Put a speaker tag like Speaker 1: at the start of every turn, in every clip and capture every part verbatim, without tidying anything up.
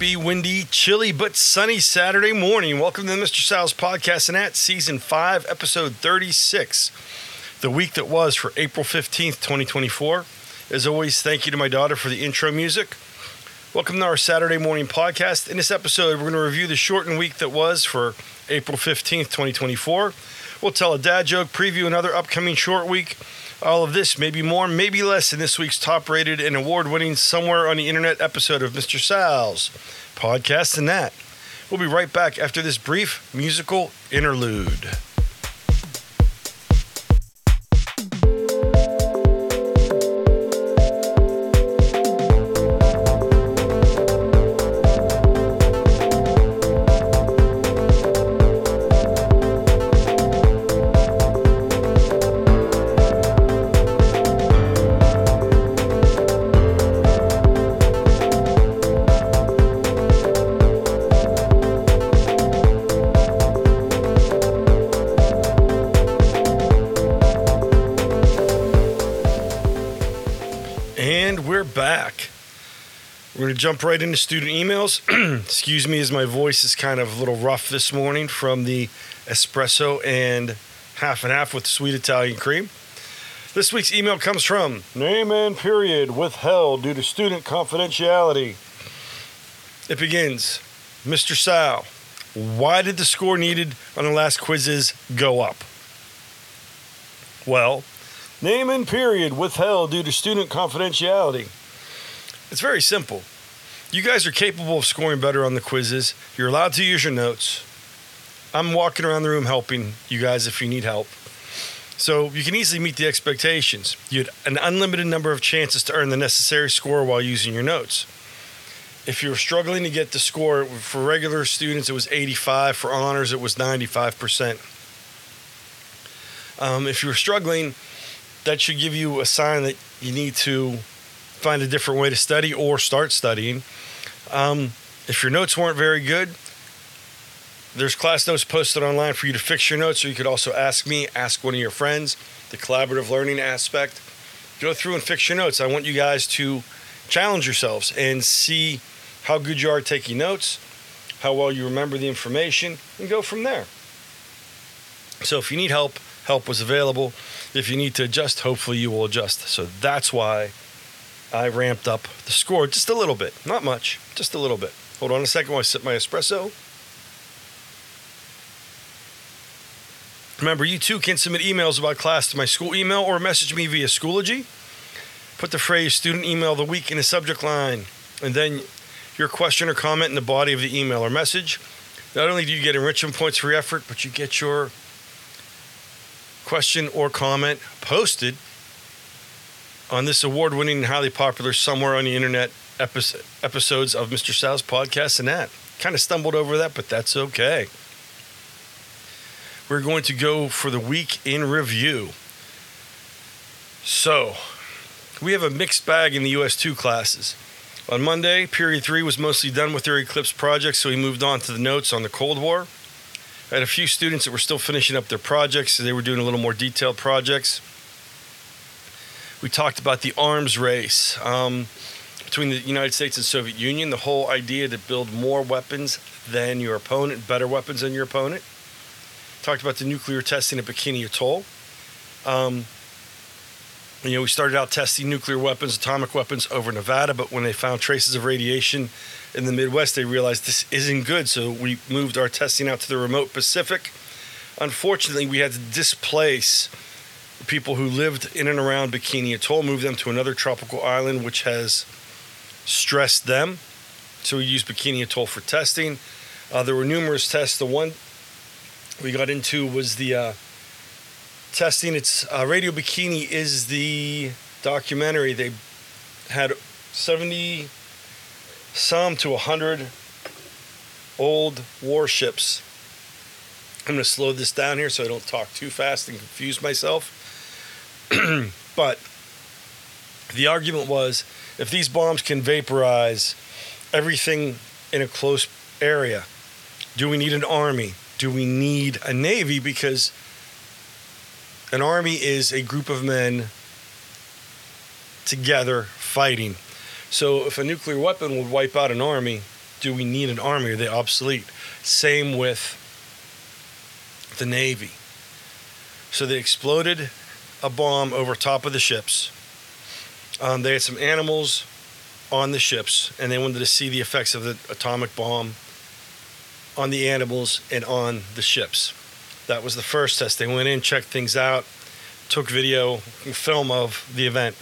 Speaker 1: happy, windy, chilly, but sunny Saturday morning. Welcome to the Mister Sal's Podcast and at Season five, Episode thirty-six. The week that was for April fifteenth, twenty twenty-four. As always, thank you to my daughter for the intro music. Welcome to our Saturday morning podcast. In this episode, we're going to review the shortened week that was for April fifteenth, twenty twenty-four. We'll tell a dad joke, preview another upcoming short week. All of this, maybe more, maybe less, in this week's top-rated and award-winning somewhere on the internet episode of Mister Sal's Podcast and That. We'll be right back after this brief musical interlude. Back. We're going to jump right into student emails. Excuse me as my voice is kind of a little rough this morning from the espresso and half and half with sweet Italian cream. This week's email comes from name and period withheld due to student confidentiality. It begins, Mister Sal, why did the score needed on the last quizzes go up? Well, name and period withheld due to student confidentiality. It's very simple. You guys are capable of scoring better on the quizzes. You're allowed to use your notes. I'm walking around the room helping you guys if you need help. So you can easily meet the expectations. You had an unlimited number of chances to earn the necessary score while using your notes. If you're struggling to get the score, for regular students it was eighty-five, for honors it was ninety-five percent. Um, if you're struggling, that should give you a sign that you need to find a different way to study or start studying. Um, if your notes weren't very good, there's class notes posted online for you to fix your notes, or you could also ask me, ask one of your friends, the collaborative learning aspect. Go through and fix your notes. I want you guys to challenge yourselves and see how good you are at taking notes, how well you remember the information, and go from there. So if you need help, help was available. If you need to adjust, hopefully you will adjust. So that's why I ramped up the score just a little bit. Not much, just a little bit. Hold on a second while I sip my espresso. Remember, you too can submit emails about class to my school email or message me via Schoology. Put the phrase student email of the week in the subject line, and then your question or comment in the body of the email or message. Not only do you get enrichment points for your effort, but you get your question or comment posted on this award-winning and highly popular somewhere on the internet epi- episodes of Mister Sal's Podcast and That. Kind of stumbled over that, but that's okay. We're going to go for the week in review. So, we have a mixed bag in the U S two classes. On Monday, Period three was mostly done with their Eclipse projects, so we moved on to the notes on the Cold War. I had a few students that were still finishing up their projects, so they were doing a little more detailed projects. We talked about the arms race um, between the United States and Soviet Union, the whole idea to build more weapons than your opponent, better weapons than your opponent. Talked about the nuclear testing at Bikini Atoll. Um, you know, we started out testing nuclear weapons, atomic weapons over Nevada, but when they found traces of radiation in the Midwest, they realized this isn't good, so we moved our testing out to the remote Pacific. Unfortunately, we had to displace people who lived in and around Bikini Atoll, moved them to another tropical island, which has stressed them. So we used Bikini Atoll for testing. Uh, there were numerous tests. The one we got into was the uh, testing. It's uh, Radio Bikini is the documentary. They had seventy some to one hundred old warships. I'm going to slow this down here so I don't talk too fast and confuse myself. But the argument was, if these bombs can vaporize everything in a close area, do we need an army? Do we need a navy? Because an army is a group of men together fighting. So if a nuclear weapon would wipe out an army, Do we need an army? Are they obsolete? Same with the Navy. So they exploded a bomb over top of the ships. Um, they had some animals on the ships, and they wanted to see the effects of the atomic bomb on the animals and on the ships. That was the first test. They went in, checked things out, took video, film of the event.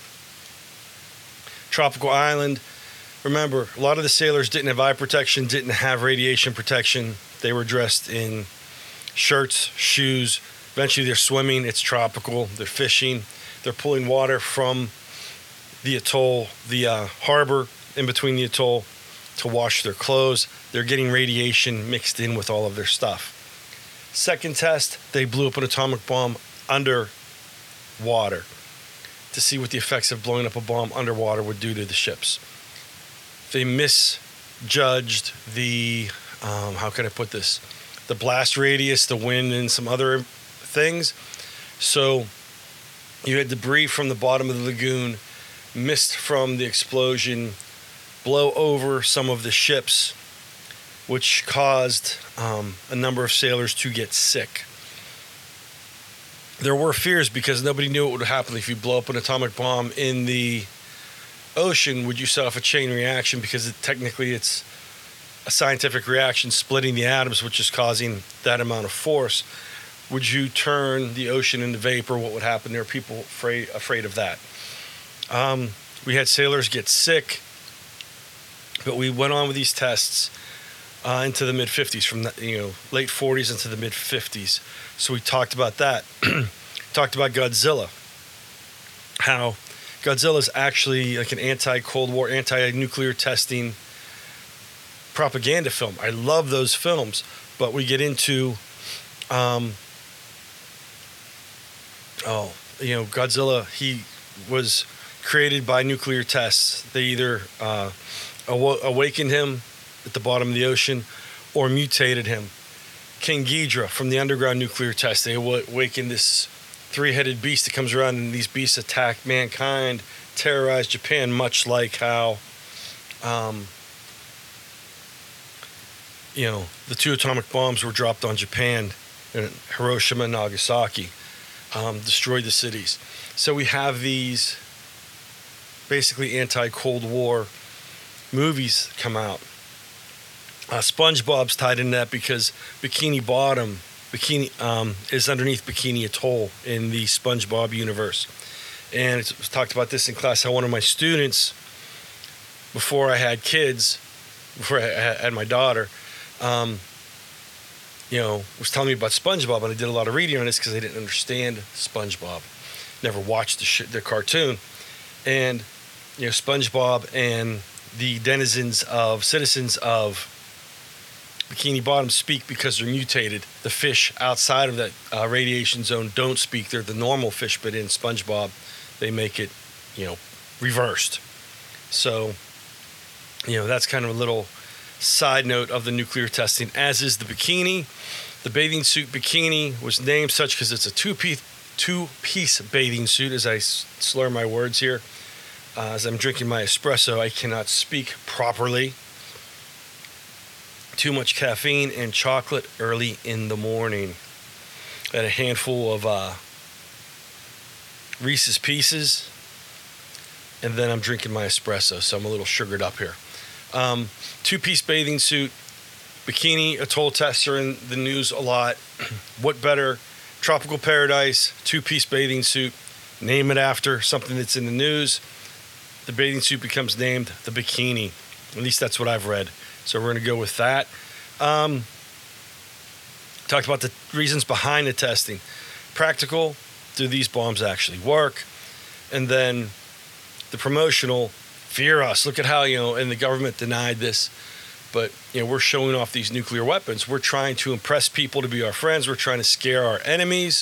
Speaker 1: Tropical island. Remember, a lot of the sailors didn't have eye protection, didn't have radiation protection. They were dressed in shirts, shoes. Eventually they're swimming. It's tropical. They're fishing. They're pulling water from the atoll, the uh, harbor in between the atoll, to wash their clothes. They're getting radiation mixed in with all of their stuff. Second test, they blew up an atomic bomb under water to see what the effects of blowing up a bomb underwater would do to the ships. They misjudged the, um, how can I put this, the blast radius, the wind, and some other things. So you had debris from the bottom of the lagoon, mist from the explosion, blow over some of the ships, which caused um, a number of sailors to get sick. There were fears because nobody knew what would happen if you blow up an atomic bomb in the ocean. Would you set off a chain reaction? Because it, technically it's a scientific reaction splitting the atoms, which is causing that amount of force. Would you turn the ocean into vapor? What would happen? There are people afraid, afraid of that. Um, we had sailors get sick, but we went on with these tests uh, into the mid fifties, from the, you know, late forties into the mid fifties. So we talked about that. Talked about Godzilla. How Godzilla is actually like an anti-Cold War, anti-nuclear testing propaganda film. I love those films, but we get into, um, oh, you know, Godzilla, he was created by nuclear tests. They either uh, aw- awakened him at the bottom of the ocean or mutated him. King Ghidorah from the underground nuclear test. They awakened this three-headed beast that comes around, and these beasts attack mankind, terrorize Japan, much like how, um, you know, the two atomic bombs were dropped on Japan, in Hiroshima and Nagasaki, um, destroyed the cities. So we have these basically anti-Cold War movies come out. Uh, SpongeBob's tied in that because Bikini Bottom, Bikini um, is underneath Bikini Atoll in the SpongeBob universe. And it's, it's talked about this in class, how one of my students, before I had kids, before I had my daughter, um, you know, was telling me about SpongeBob, and I did a lot of reading on this because I didn't understand SpongeBob. Never watched the, sh- the cartoon. And, you know, SpongeBob and the denizens of, citizens of Bikini Bottom speak because they're mutated. The fish outside of that uh, radiation zone don't speak. They're the normal fish, but in SpongeBob, they make it, you know, reversed. So, you know, that's kind of a little side note of the nuclear testing, as is the bikini. The bathing suit bikini was named such because it's a two-piece two-piece bathing suit, as I s- slur my words here. Uh, as I'm drinking my espresso, I cannot speak properly. Too much caffeine and chocolate early in the morning. Got a handful of uh, Reese's Pieces, and then I'm drinking my espresso, so I'm a little sugared up here. Um, two-piece bathing suit, bikini, atoll tests are in the news a lot. What better? Tropical paradise, two-piece bathing suit. Name it after something that's in the news. The bathing suit becomes named the bikini. At least that's what I've read. So we're going to go with that. Um, talked about the reasons behind the testing. Practical, do these bombs actually work? And then the promotional, fear us. Look at how, you know, and the government denied this. But, you know, we're showing off these nuclear weapons. We're trying to impress people to be our friends. We're trying to scare our enemies.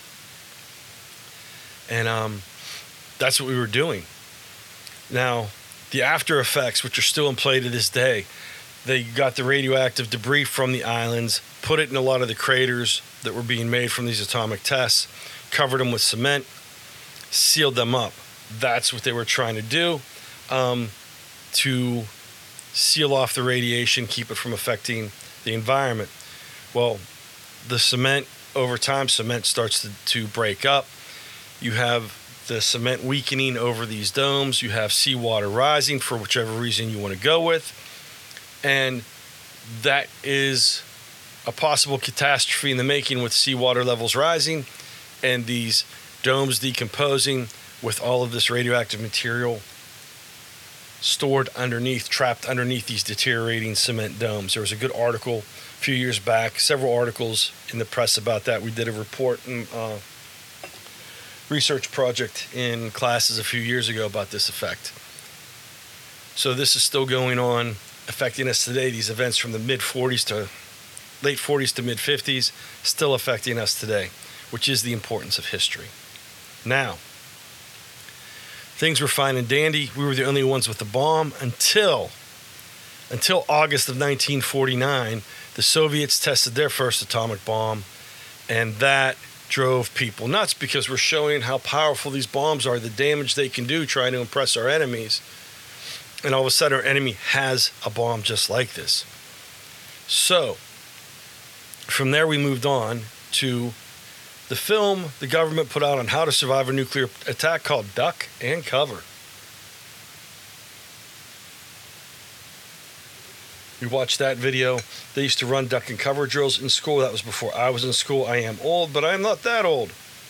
Speaker 1: And um, that's what we were doing. Now, the after effects, which are still in play to this day, they got the radioactive debris from the islands, put it in a lot of the craters that were being made from these atomic tests, covered them with cement, sealed them up. That's what they were trying to do, um, to seal off the radiation, keep it from affecting the environment. Well, the cement, over time, cement starts to, to break up. You have the cement weakening over these domes. You have seawater rising for whichever reason you want to go with. And that is a possible catastrophe in the making, with seawater levels rising and these domes decomposing with all of this radioactive material stored underneath, trapped underneath these deteriorating cement domes. There was a good article a few years back, several articles in the press about that. We did a report and uh, research project in classes a few years ago about this effect. So this is still going on, affecting us today. These events from the mid forties to late forties to mid fifties, still affecting us today, which is the importance of history. Now, things were fine and dandy. We were the only ones with the bomb until, until August of nineteen forty-nine, the Soviets tested their first atomic bomb, and that drove people nuts because we're showing how powerful these bombs are, the damage they can do trying to impress our enemies. And all of a sudden, our enemy has a bomb just like this. So, from there, we moved on to the film the government put out on how to survive a nuclear attack called Duck and Cover. We watched that video. They used to run duck and cover drills in school. That was before I was in school. I am old, but I am not that old.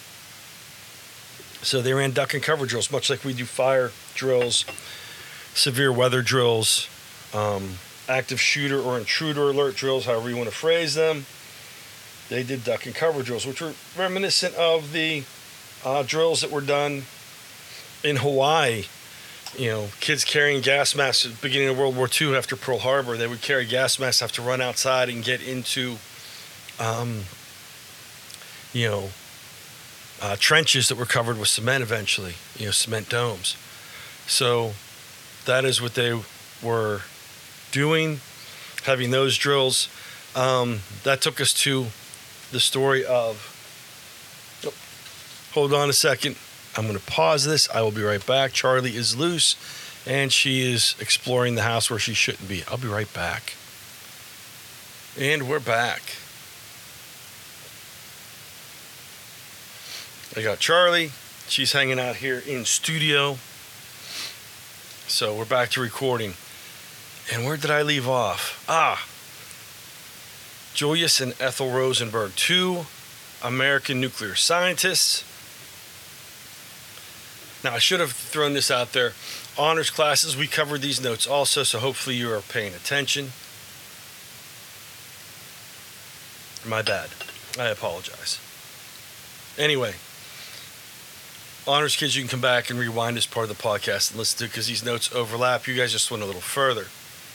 Speaker 1: So they ran duck and cover drills, much like we do fire drills, severe weather drills, um, active shooter or intruder alert drills, however you want to phrase them. They did duck and cover drills, which were reminiscent of the uh, drills that were done in Hawaii. You know, kids carrying gas masks at the beginning of World War Two after Pearl Harbor. They would carry gas masks, have to run outside and get into, um, you know, uh, trenches that were covered with cement eventually, you know, cement domes. So that is what they were doing, having those drills. Um, that took us to the story of, oh, hold on a second. I'm going to pause this. I will be right back. Charlie is loose, and she is exploring the house where she shouldn't be. I'll be right back. And we're back. I got Charlie. She's hanging out here in studio. So we're back to recording. And where did I leave off? Ah, Julius and Ethel Rosenberg, two American nuclear scientists. Now, I should have thrown this out there. Honors classes, we covered these notes also, so hopefully you are paying attention. My bad. I apologize. Anyway, honors kids, you can come back and rewind this part of the podcast and listen to it because these notes overlap. You guys just went a little further.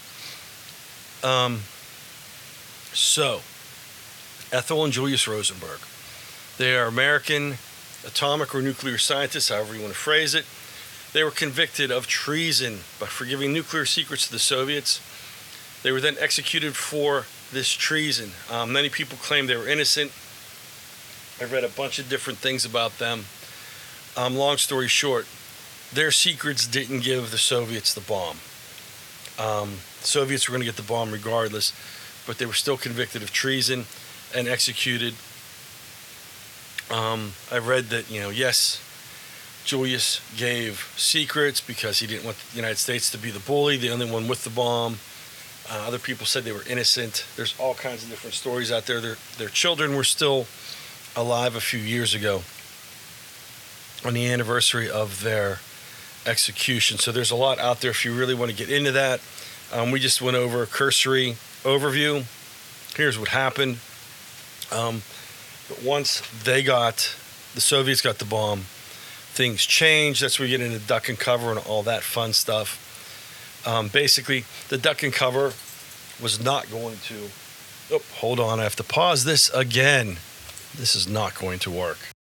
Speaker 1: Um, so, Ethel and Julius Rosenberg. They are American atomic or nuclear scientists, however you want to phrase it. They were convicted of treason for giving nuclear secrets to the Soviets. They were then executed for this treason. Um, many people claim they were innocent. I've read a bunch of different things about them. Um, long story short, their secrets didn't give the Soviets the bomb. Um, the Soviets were going to get the bomb regardless, but they were still convicted of treason and executed. Um, I read that, you know, yes, Julius gave secrets because he didn't want the United States to be the bully, the only one with the bomb. Uh, other people said they were innocent. There's all kinds of different stories out there. Their, their children were still alive a few years ago on the anniversary of their execution. So there's a lot out there if you really want to get into that. Um, we just went over a cursory overview. Here's what happened. Um, But once they got, the Soviets got the bomb, things changed. That's where we get into duck and cover and all that fun stuff. Um, basically, the duck and cover was not going to, oh, hold on, I have to pause this again. This is not going to work.